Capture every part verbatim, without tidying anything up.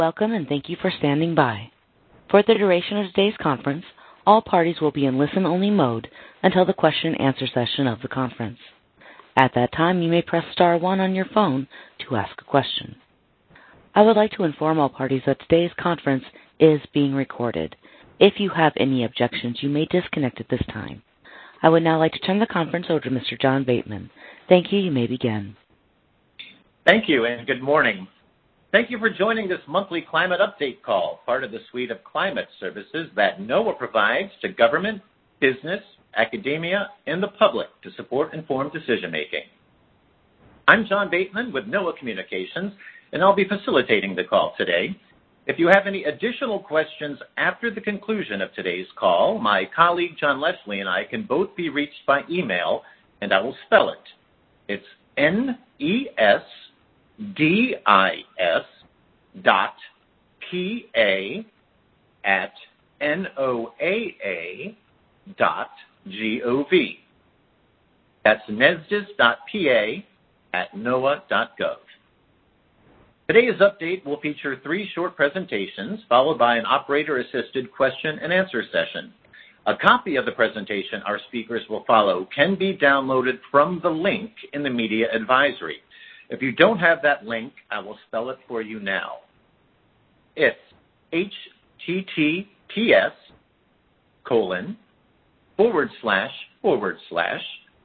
Welcome and thank you for standing by. For the duration of today's conference, all parties will be in listen-only mode until the question and answer session of the conference. At that time, you may press star one on your phone to ask a question. I would like to inform all parties that today's conference is being recorded. If you have any objections, you may disconnect at this time. I would now like to turn the conference over to Mister John Bateman. Thank you. You may begin. Thank you, and good morning. Thank you for joining this monthly climate update call, part of the suite of climate services that NOAA provides to government, business, academia, and the public to support informed decision-making. I'm John Bateman with NOAA Communications, and I'll be facilitating the call today. If you have any additional questions after the conclusion of today's call, my colleague John Leslie and I can both be reached by email, and I will spell it. It's N E S D I S dot P A at N O A A dot G O V. That's nesdis dot P A at NOAA dot gov. Today's update will feature three short presentations followed by an operator-assisted question and answer session. A copy of the presentation our speakers will follow can be downloaded from the link in the media advisory. If you don't have that link, I will spell it for you now. It's H T T P S colon forward slash forward slash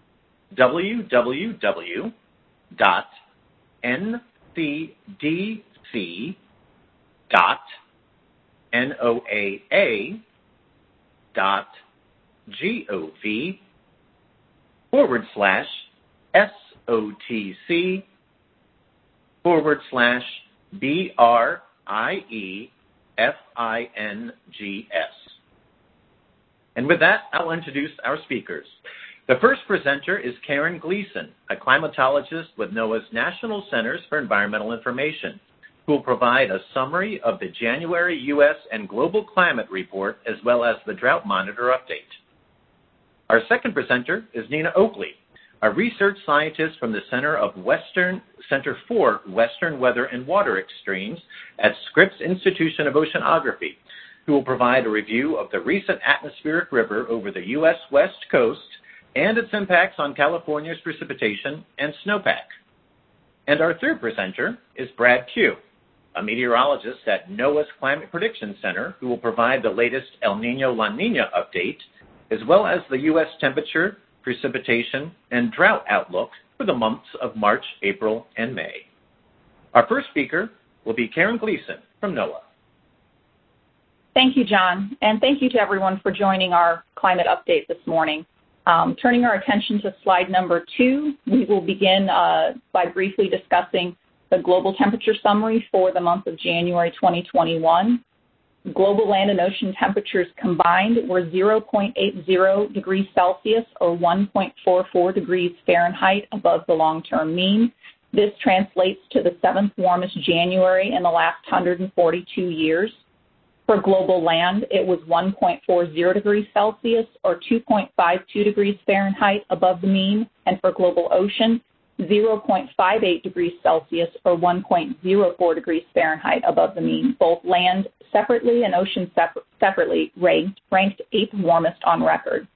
www dot N C D C dot N O A A dot G O V forward slash S O T C forward slash B R I E F I N G S. And with that, I'll introduce our speakers. The first presenter is Karen Gleason, a climatologist with NOAA's National Centers for Environmental Information, who will provide a summary of the January U S and Global Climate Report as well as the Drought Monitor update. Our second presenter is Nina Oakley, a research scientist from the Center of Western Center for Western Weather and Water Extremes at Scripps Institution of Oceanography, who will provide a review of the recent atmospheric river over the U S West Coast and its impacts on California's precipitation and snowpack. And our third presenter is Brad Pugh, a meteorologist at NOAA's Climate Prediction Center, who will provide the latest El Niño-La Niña update, as well as the U S temperature, precipitation, and drought outlook for the months of March, April, and May. Our first speaker will be Karen Gleason from NOAA. Thank you, John, and thank you to everyone for joining our climate update this morning. Um, turning our attention to slide number two, we will begin uh, by briefly discussing the global temperature summary for the month of January twenty twenty-one. Global land and ocean temperatures combined were zero point eight zero degrees Celsius or one point four four degrees Fahrenheit above the long-term mean. This translates to the seventh warmest January in the last one hundred forty-two years. For global land, it was one point four zero degrees Celsius or two point five two degrees Fahrenheit above the mean. And for global ocean, zero point five eight degrees Celsius or one point zero four degrees Fahrenheit above the mean. Both land separately and ocean separ- separately ranked, ranked eighth warmest on record.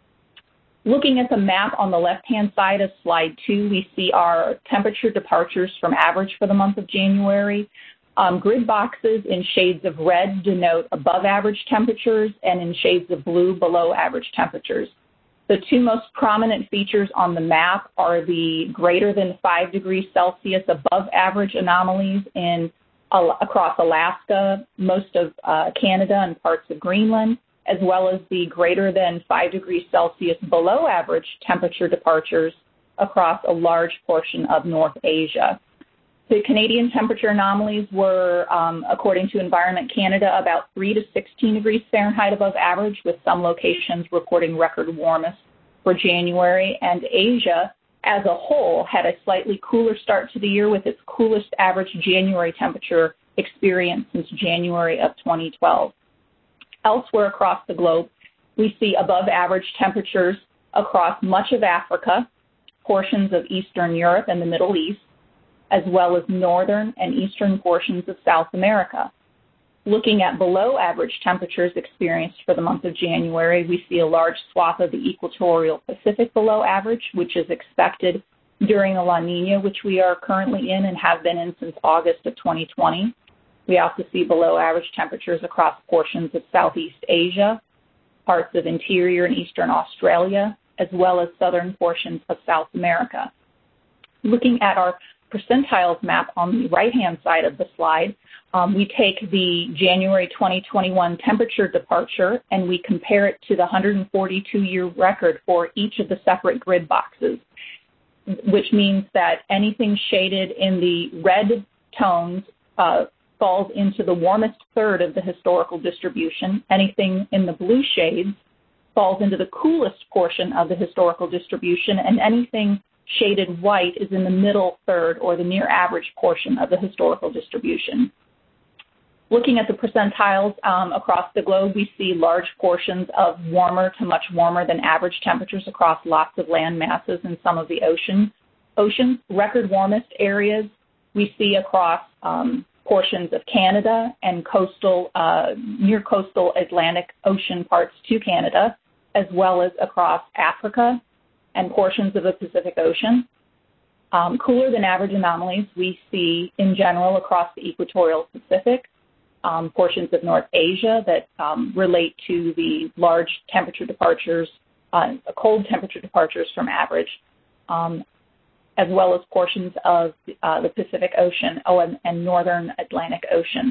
Looking at the map on the left-hand side of slide two, we see our temperature departures from average for the month of January. Um, grid boxes in shades of red denote above average temperatures and in shades of blue below average temperatures. The two most prominent features on the map are the greater than five degrees Celsius above average anomalies in uh, across Alaska, most of uh, Canada, and parts of Greenland, as well as the greater than five degrees Celsius below average temperature departures across a large portion of North Asia. The Canadian temperature anomalies were, um, according to Environment Canada, about three to sixteen degrees Fahrenheit above average, with some locations reporting record warmest for January. And Asia, as a whole, had a slightly cooler start to the year, with its coolest average January temperature experienced since January of twenty twelve. Elsewhere across the globe, we see above average temperatures across much of Africa, portions of Eastern Europe and the Middle East, as well as northern and eastern portions of South America. Looking at below average temperatures experienced for the month of January, we see a large swath of the equatorial Pacific below average, which is expected during a La Nina, which we are currently in and have been in since August of twenty twenty. We also see below average temperatures across portions of Southeast Asia, parts of interior and eastern Australia, as well as southern portions of South America. Looking at our percentiles map on the right-hand side of the slide, um, we take the January twenty twenty-one temperature departure and we compare it to the one hundred forty-two year record for each of the separate grid boxes, which means that anything shaded in the red tones uh, falls into the warmest third of the historical distribution. Anything in the blue shades falls into the coolest portion of the historical distribution, and anything shaded white is in the middle third or the near average portion of the historical distribution. Looking at the percentiles um, across the globe, we see large portions of warmer to much warmer than average temperatures across lots of land masses and some of the ocean. Oceans, record warmest areas we see across um, portions of Canada and coastal, uh, near coastal Atlantic Ocean parts to Canada, as well as across Africa and portions of the Pacific Ocean. Um, cooler than average anomalies we see in general across the equatorial Pacific, um, portions of North Asia that um, relate to the large temperature departures, uh, cold temperature departures from average, um, as well as portions of uh, the Pacific Ocean oh, and, and northern Atlantic Ocean.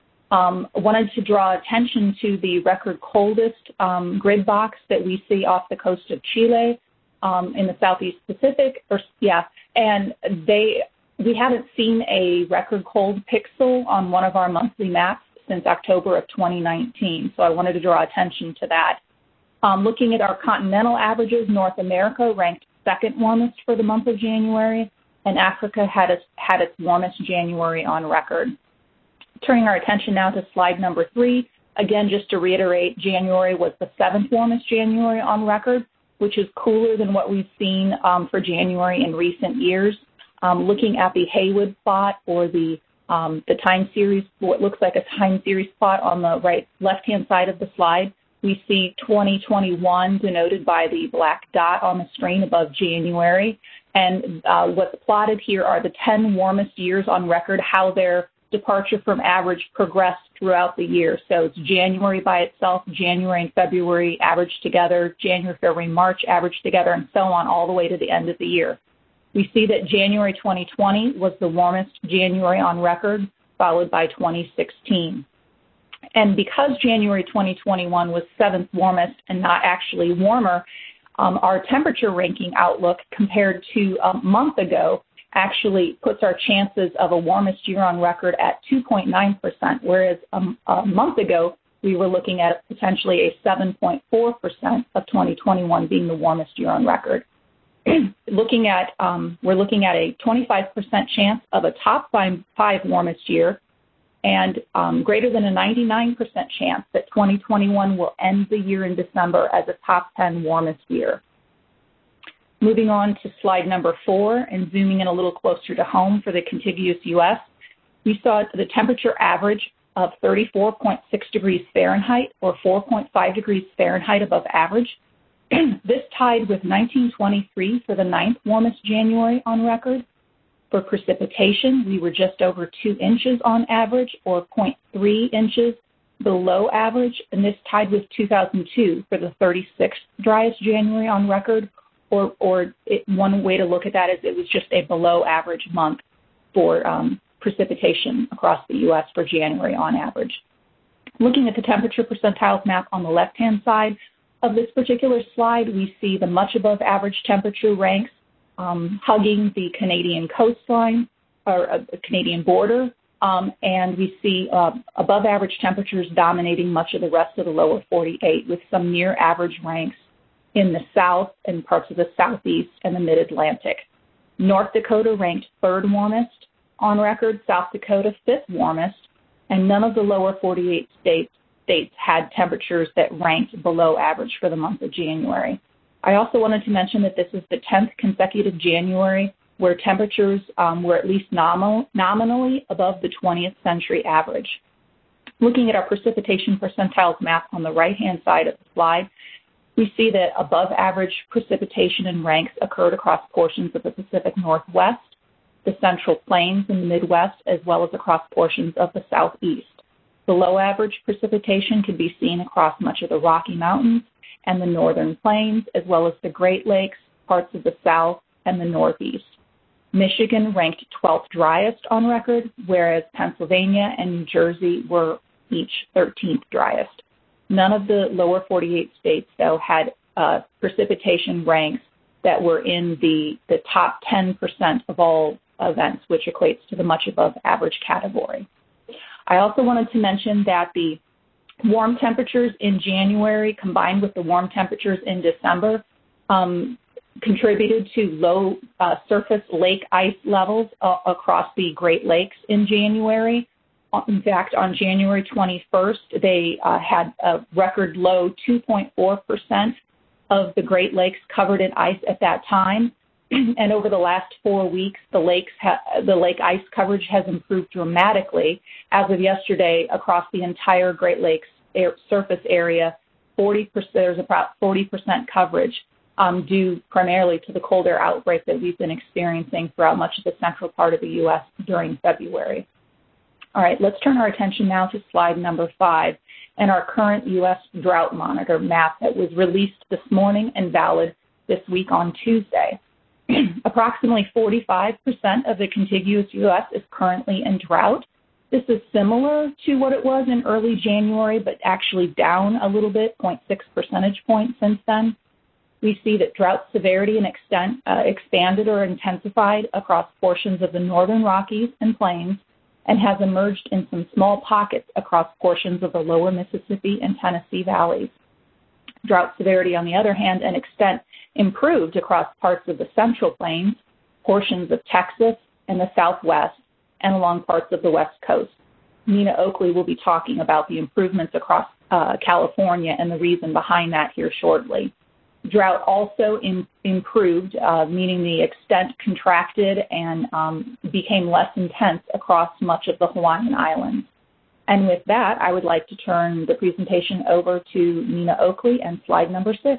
Um, I wanted to draw attention to the record coldest um, grid box that we see off the coast of Chile um, in the Southeast Pacific. Or, yeah, and they we haven't seen a record cold pixel on one of our monthly maps since October of twenty nineteen, so I wanted to draw attention to that. Um, looking at our continental averages, North America ranked second warmest for the month of January, and Africa had its, had its warmest January on record. Turning our attention now to slide number three, again, just to reiterate, January was the seventh warmest January on record, which is cooler than what we've seen um, for January in recent years. Um, looking at the Haywood plot or the um, the time series, what looks like a time series plot on the right left-hand side of the slide, we see twenty twenty-one denoted by the black dot on the screen above January. And uh, what's plotted here are the ten warmest years on record, how their departure from average progressed throughout the year. So it's January by itself, January and February averaged together, January, February, March averaged together, and so on all the way to the end of the year. We see that January twenty twenty was the warmest January on record, followed by twenty sixteen. And because January twenty twenty-one was seventh warmest and not actually warmer, um, our temperature ranking outlook compared to a month ago actually puts our chances of a warmest year on record at two point nine percent, whereas um, a month ago we were looking at potentially a seven point four percent of twenty twenty-one being the warmest year on record. looking at, um, we're looking at a twenty-five percent chance of a top five, five warmest year, and um, greater than a ninety-nine percent chance that twenty twenty-one will end the year in December as a top ten warmest year. Moving on to slide number four and zooming in a little closer to home for the contiguous U S, we saw the temperature average of thirty-four point six degrees Fahrenheit or four point five degrees Fahrenheit above average. This tied with nineteen twenty-three for the ninth warmest January on record. For precipitation, we were just over two inches on average or zero point three inches below average, and this tied with two thousand two for the thirty-sixth driest January on record, or, or it, one way to look at that is it was just a below average month for um, precipitation across the U S for January on average. Looking at the temperature percentiles map on the left-hand side of this particular slide, we see the much above average temperature ranks Um, hugging the Canadian coastline or uh, Canadian border, um, and we see uh, above average temperatures dominating much of the rest of the lower forty-eight, with some near average ranks in the south and parts of the southeast and the mid-Atlantic. North Dakota ranked third warmest on record, South Dakota fifth warmest, and none of the lower forty-eight states, states had temperatures that ranked below average for the month of January. I also wanted to mention that this is the tenth consecutive January where temperatures um, were at least nominal, nominally above the twentieth century average. Looking at our precipitation percentiles map on the right-hand side of the slide, we see that above average precipitation and ranks occurred across portions of the Pacific Northwest, the Central Plains in the Midwest, as well as across portions of the Southeast. Below average precipitation can be seen across much of the Rocky Mountains and the Northern Plains, as well as the Great Lakes, parts of the South, and the Northeast. Michigan ranked twelfth driest on record, whereas Pennsylvania and New Jersey were each thirteenth driest. None of the lower forty-eight states, though, had uh, precipitation ranks that were in the, the top ten percent of all events, which equates to the much above average category. I also wanted to mention that the warm temperatures in January combined with the warm temperatures in December um, contributed to low uh, surface lake ice levels uh, across the Great Lakes in January. In fact, on January twenty-first, they uh, had a record low two point four percent of the Great Lakes covered in ice at that time. And over the last four weeks, the lakes ha- the lake ice coverage has improved dramatically. As of yesterday, across the entire Great Lakes air- surface area, forty percent, there's about forty percent coverage um, due primarily to the cold air outbreak that we've been experiencing throughout much of the central part of the U S during February. All right, let's turn our attention now to slide number five and our current U S drought monitor map that was released this morning and valid this week on Tuesday. Approximately forty-five percent of the contiguous U S is currently in drought. This is similar to what it was in early January, but actually down a little bit, zero point six percentage points since then. We see that drought severity and extent uh, expanded or intensified across portions of the northern Rockies and Plains and has emerged in some small pockets across portions of the lower Mississippi and Tennessee valleys. Drought severity, on the other hand, and extent improved across parts of the Central Plains, portions of Texas and the Southwest, and along parts of the West Coast. Nina Oakley will be talking about the improvements across uh, California and the reason behind that here shortly. Drought also in, improved, uh, meaning the extent contracted and um, became less intense across much of the Hawaiian Islands. And with that, I would like to turn the presentation over to Nina Oakley and slide number six.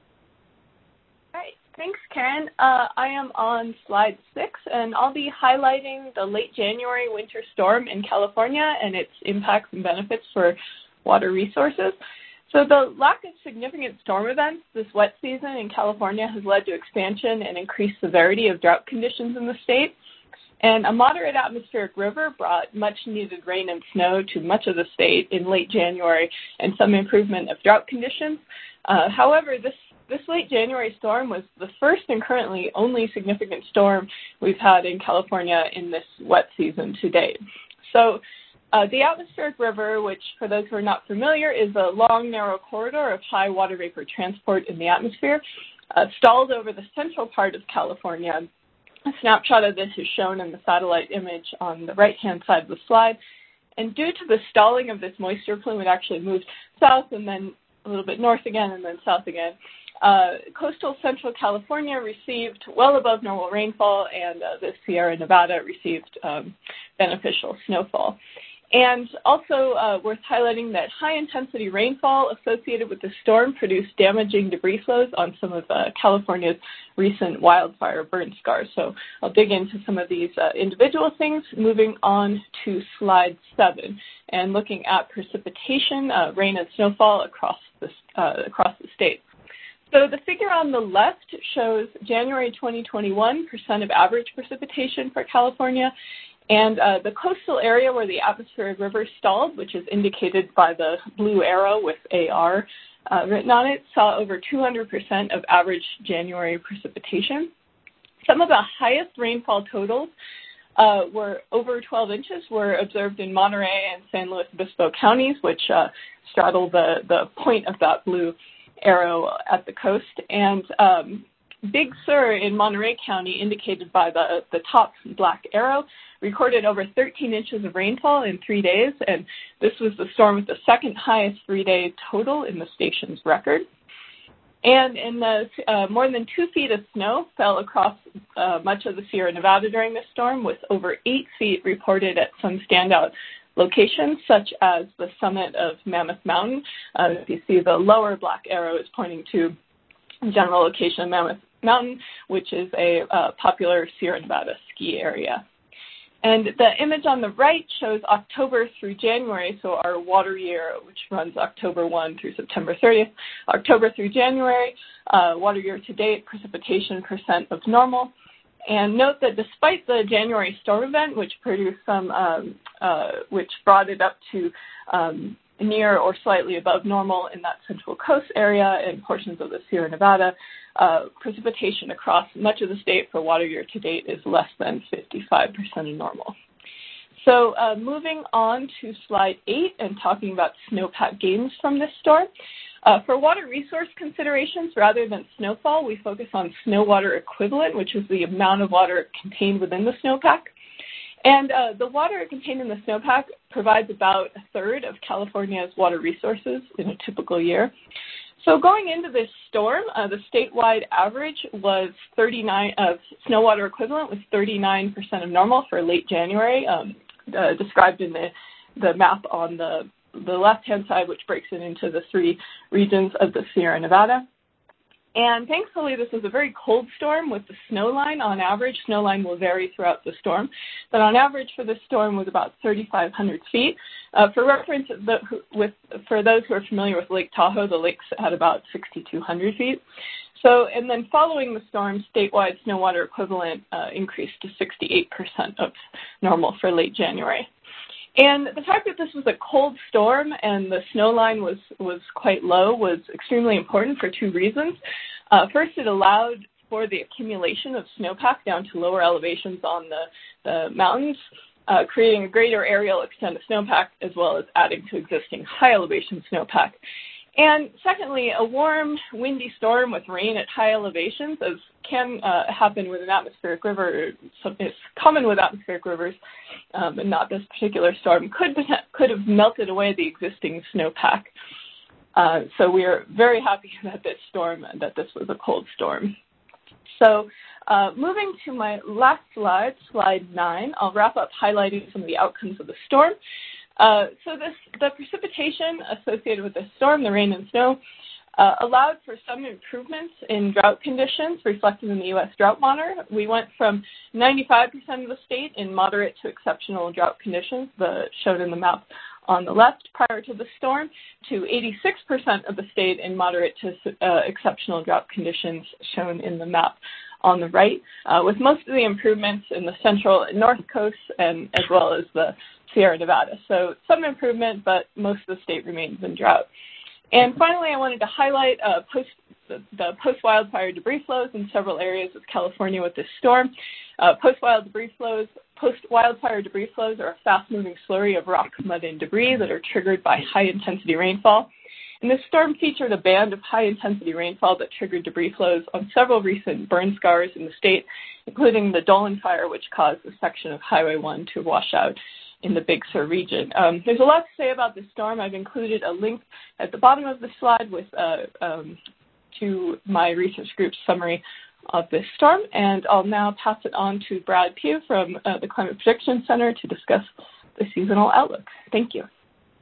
All right, thanks, Karen. Uh, I am on slide six, and I'll be highlighting the late January winter storm in California and its impacts and benefits for water resources. So the lack of significant storm events this wet season in California has led to expansion and increased severity of drought conditions in the state. And a moderate atmospheric river brought much-needed rain and snow to much of the state in late January and some improvement of drought conditions. Uh, however, this, this late January storm was the first and currently only significant storm we've had in California in this wet season to date. So uh, the atmospheric river, which for those who are not familiar, is a long, narrow corridor of high water vapor transport in the atmosphere, uh, stalled over the central part of California. A snapshot of this is shown in the satellite image on the right-hand side of the slide. And due to the stalling of this moisture plume, it actually moved south and then a little bit north again and then south again. Uh, coastal central California received well above normal rainfall, and uh, the Sierra Nevada received um, beneficial snowfall. And also uh, worth highlighting that high-intensity rainfall associated with the storm produced damaging debris flows on some of uh, California's recent wildfire burn scars. So I'll dig into some of these uh, individual things, moving on to slide seven and looking at precipitation, uh, rain and snowfall across the, uh, across the state. So the figure on the left shows January twenty twenty-one percent of average precipitation for California. And uh, the coastal area where the atmospheric river stalled, which is indicated by the blue arrow with A R uh, written on it, saw over two hundred percent of average January precipitation. Some of the highest rainfall totals uh, were over twelve inches were observed in Monterey and San Luis Obispo counties, which uh, straddle the, the point of that blue arrow at the coast. And um, Big Sur in Monterey County, indicated by the, the top black arrow, recorded over thirteen inches of rainfall in three days, and this was the storm with the second highest three-day total in the station's record. And in the, uh, more than two feet of snow fell across uh, much of the Sierra Nevada during this storm, with over eight feet reported at some standout locations, such as the summit of Mammoth Mountain. Uh, if you see the lower black arrow is pointing to the general location of Mammoth Mountain, which is a uh, popular Sierra Nevada ski area. And the image on the right shows October through January, so our water year, which runs October first through September thirtieth. October through January, uh, water year to date, precipitation percent of normal. And note that despite the January storm event, which produced some, um, uh, which brought it up to um, near or slightly above normal in that Central Coast area and portions of the Sierra Nevada, uh, precipitation across much of the state for water year to date is less than fifty-five percent of normal. So uh, moving on to slide eight and talking about snowpack gains from this storm. Uh, for water resource considerations, rather than snowfall, we focus on snow water equivalent, which is the amount of water contained within the snowpack. And uh, the water contained in the snowpack provides about a third of California's water resources in a typical year. So going into this storm, uh, the statewide average was thirty-nine, of uh, snow water equivalent was thirty-nine percent of normal for late January, um, uh, described in the, the map on the, the left-hand side, which breaks it into the three regions of the Sierra Nevada. And thankfully, this was a very cold storm with the snow line. On average, snow line will vary throughout the storm, but on average for this storm was about thirty-five hundred feet. Uh, for reference, the, with, for those who are familiar with Lake Tahoe, the lake's at about sixty-two hundred feet. So, and then following the storm, statewide snow water equivalent uh, increased to sixty-eight percent of normal for late January. And the fact that this was a cold storm and the snow line was, was quite low was extremely important for two reasons. Uh, first, it allowed for the accumulation of snowpack down to lower elevations on the, the mountains, uh, creating a greater aerial extent of snowpack, as well as adding to existing high elevation snowpack. And secondly, a warm, windy storm with rain at high elevations, as can uh, happen with an atmospheric river, it's common with atmospheric rivers, um, but not this particular storm, could, could have melted away the existing snowpack. Uh, so we are very happy that this storm, that this was a cold storm. So uh, moving to my last slide, slide nine, I'll wrap up highlighting some of the outcomes of the storm. Uh, so this, the precipitation associated with the storm, the rain and snow, uh, allowed for some improvements in drought conditions reflected in the U S Drought Monitor. We went from ninety-five percent of the state in moderate to exceptional drought conditions, the, shown in the map on the left prior to the storm, to eighty-six percent of the state in moderate to uh, exceptional drought conditions, shown in the map on the right, uh, with most of the improvements in the central and north coasts, and as well as the Sierra Nevada. So some improvement, but most of the state remains in drought. And finally, I wanted to highlight uh, post, the, the post-wildfire debris flows in several areas of California with this storm. Uh, post-wild debris flows, post-wildfire debris flows are a fast-moving slurry of rock, mud, and debris that are triggered by high-intensity rainfall. And this storm featured a band of high-intensity rainfall that triggered debris flows on several recent burn scars in the state, including the Dolan Fire, which caused a section of Highway one to wash out in the Big Sur region. Um, there's a lot to say about this storm. I've included a link at the bottom of the slide with uh, um, to my research group's summary of this storm, and I'll now pass it on to Brad Pugh from uh, the Climate Prediction Center to discuss the seasonal outlook. Thank you.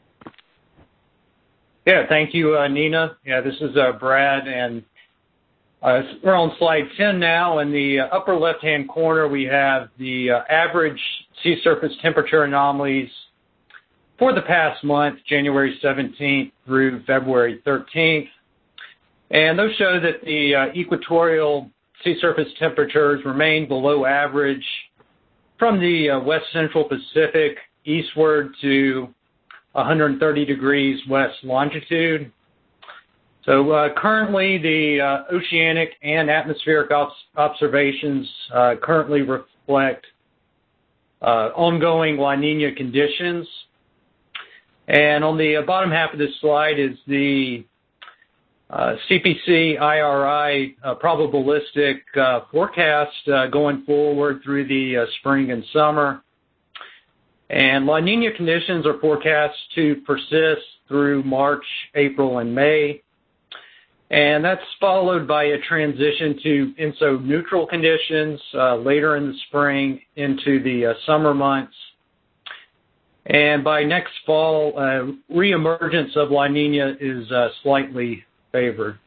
Yeah, thank you, uh, Nina. Yeah, this is uh, Brad, and uh, we're on slide ten now. In the uh, upper left-hand corner, we have the uh, average sea surface temperature anomalies for the past month, January seventeenth through February thirteenth. And those show that the uh, equatorial sea surface temperatures remain below average from the uh, west central Pacific eastward to one hundred thirty degrees west longitude. So uh, currently the uh, oceanic and atmospheric ob- observations uh, currently reflect uh, ongoing La Nina conditions. And on the bottom half of this slide is the uh, C P C I R I uh, probabilistic uh, forecast uh, going forward through the uh, spring and summer. And La Nina conditions are forecast to persist through March, April, and May. And that's followed by a transition to E N S O neutral conditions uh, later in the spring into the uh, summer months. And by next fall, uh, reemergence of La Nina is uh, slightly favored.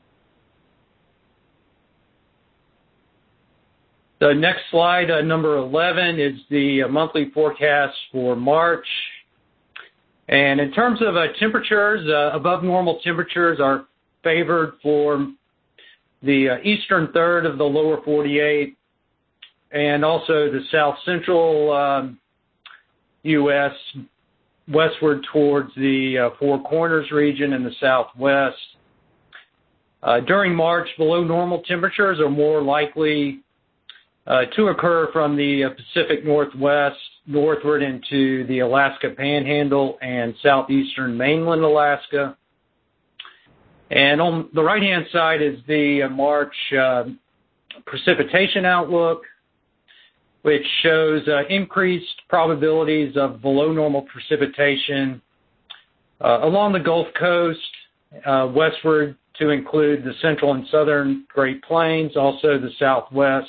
The next slide, uh, number eleven, is the uh, monthly forecast for March. And in terms of uh, temperatures, uh, above normal temperatures are favored for the uh, eastern third of the lower forty-eight and also the south central um, U S, westward towards the uh, Four Corners region in the southwest. Uh, during March, below normal temperatures are more likely uh, to occur from the uh, Pacific Northwest northward into the Alaska Panhandle and southeastern mainland Alaska. And on the right-hand side is the uh, March uh, precipitation outlook, which shows uh, increased probabilities of below normal precipitation uh, along the Gulf Coast, uh, westward to include the central and southern Great Plains, also the southwest.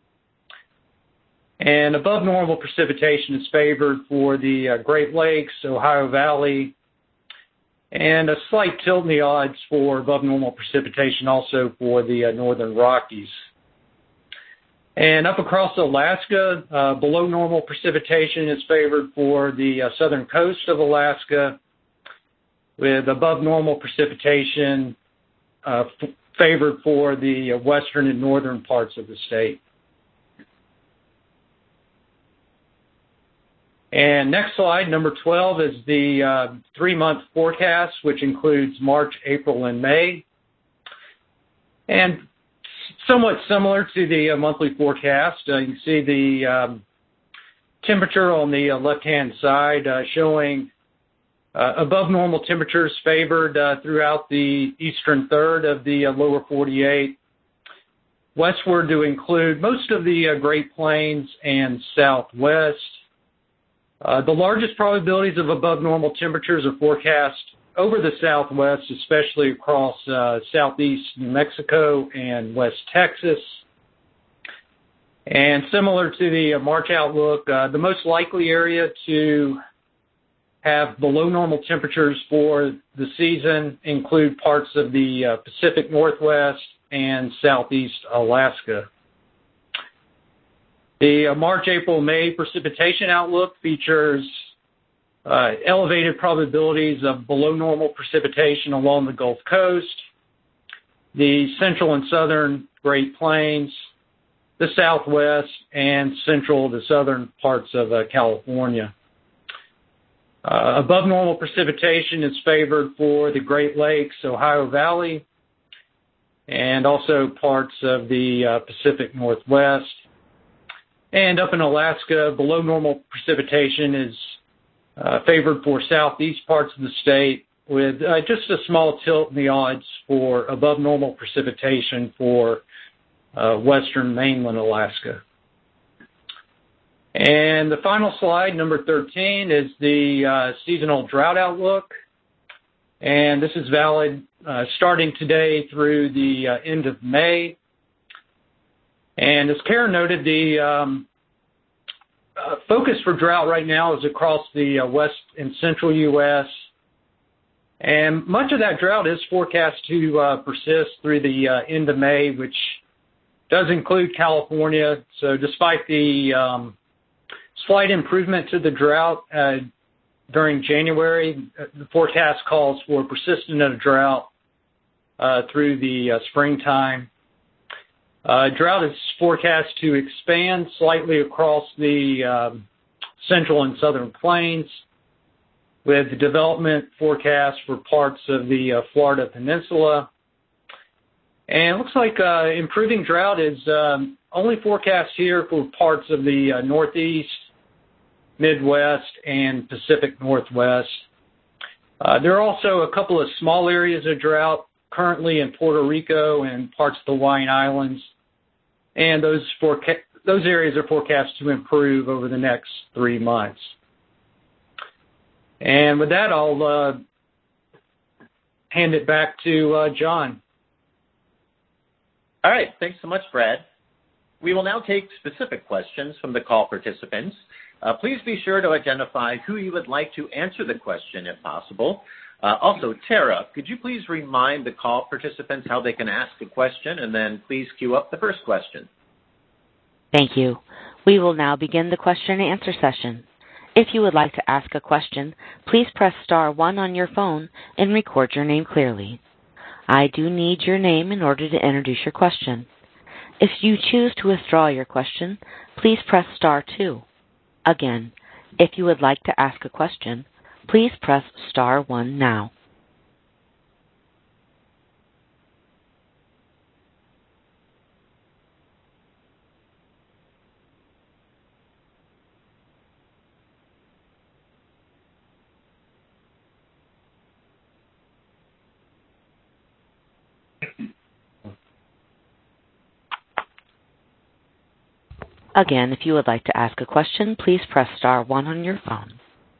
And above normal precipitation is favored for the uh, Great Lakes, Ohio Valley, and a slight tilt in the odds for above normal precipitation also for the uh, northern Rockies. And up across Alaska, uh, below normal precipitation is favored for the uh, southern coast of Alaska, with above normal precipitation uh, f- favored for the uh, western and northern parts of the state. And next slide, number twelve, is the uh, three-month forecast, which includes March, April, and May. And somewhat similar to the uh, monthly forecast, uh, you can see the um, temperature on the uh, left-hand side uh, showing uh, above normal temperatures favored uh, throughout the eastern third of the uh, lower forty-eight, westward to include most of the uh, Great Plains and southwest. Uh, the largest probabilities of above normal temperatures are forecast over the southwest, especially across uh, southeast New Mexico and West Texas. And similar to the uh, March outlook, uh, the most likely area to have below normal temperatures for the season include parts of the uh, Pacific Northwest and southeast Alaska. The uh, March, April, May precipitation outlook features Uh, elevated probabilities of below normal precipitation along the Gulf Coast, the central and southern Great Plains, the southwest, and central to southern parts of uh, California. Uh, above normal precipitation is favored for the Great Lakes, Ohio Valley, and also parts of the uh, Pacific Northwest. And up in Alaska, below normal precipitation is Uh, favored for southeast parts of the state, with uh, just a small tilt in the odds for above normal precipitation for uh, western mainland Alaska. And the final slide, number thirteen, is the uh, seasonal drought outlook. And this is valid uh, starting today through the uh, end of May. And as Karen noted, the um, Uh, focus for drought right now is across the uh, west and central U S, and much of that drought is forecast to uh, persist through the uh, end of May, which does include California. So despite the um, slight improvement to the drought uh, during January, the forecast calls for persistent drought uh, through the uh, springtime. Uh, drought is forecast to expand slightly across the um, central and southern plains, with the development forecast for parts of the uh, Florida Peninsula. And it looks like uh, improving drought is um, only forecast here for parts of the uh, Northeast, Midwest, and Pacific Northwest. Uh, there are also a couple of small areas of drought currently in Puerto Rico and parts of the Hawaiian Islands, and those foreca- those areas are forecast to improve over the next three months. And with that, I'll uh, hand it back to uh, John. All right. Thanks so much, Brad. We will now take specific questions from the call participants. Uh, please be sure to identify who you would like to answer the question if possible. Uh, also, Tara, could you please remind the call participants how they can ask a question, and then please queue up the first question. Thank you. We will now begin the question and answer session. If you would like to ask a question, please press star one on your phone and record your name clearly. I do need your name in order to introduce your question. If you choose to withdraw your question, please press star two. Again, if you would like to ask a question, please press star one now. Again, if you would like to ask a question, please press star one on your phone.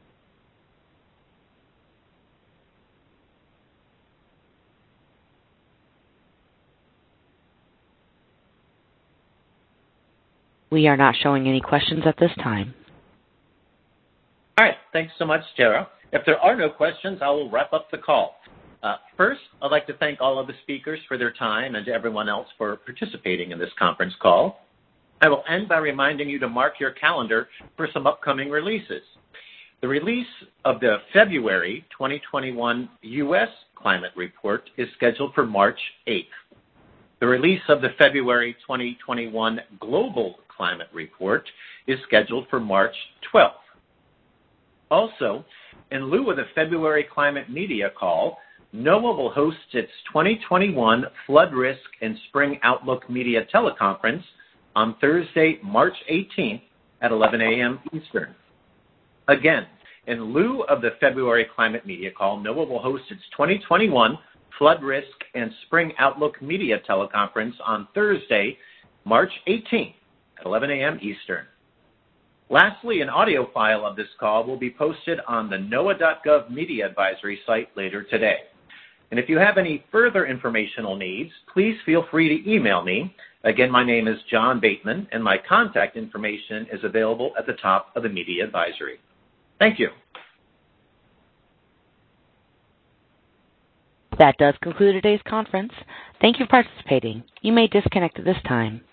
We are not showing any questions at this time. All right. Thanks so much, Tara. If there are no questions, I will wrap up the call. Uh, first, I'd like to thank all of the speakers for their time and to everyone else for participating in this conference call. I will end by reminding you to mark your calendar for some upcoming releases. The release of the February twenty twenty-one U S Climate Report is scheduled for March eighth. The release of the February twenty twenty-one Global Climate Report is scheduled for March twelfth. Also, in lieu of the February Climate Media Call, NOAA will host its twenty twenty-one Flood Risk and Spring Outlook Media Teleconference on Thursday, March eighteenth at eleven a.m. Eastern. Again, in lieu of the February Climate Media Call, NOAA will host its twenty twenty-one Flood Risk and Spring Outlook Media Teleconference on Thursday, March eighteenth at eleven a.m. Eastern. Lastly, an audio file of this call will be posted on the NOAA dot gov Media Advisory site later today. And if you have any further informational needs, please feel free to email me. Again, my name is John Bateman, and my contact information is available at the top of the Media Advisory. Thank you. That does conclude today's conference. Thank you for participating. You may disconnect at this time.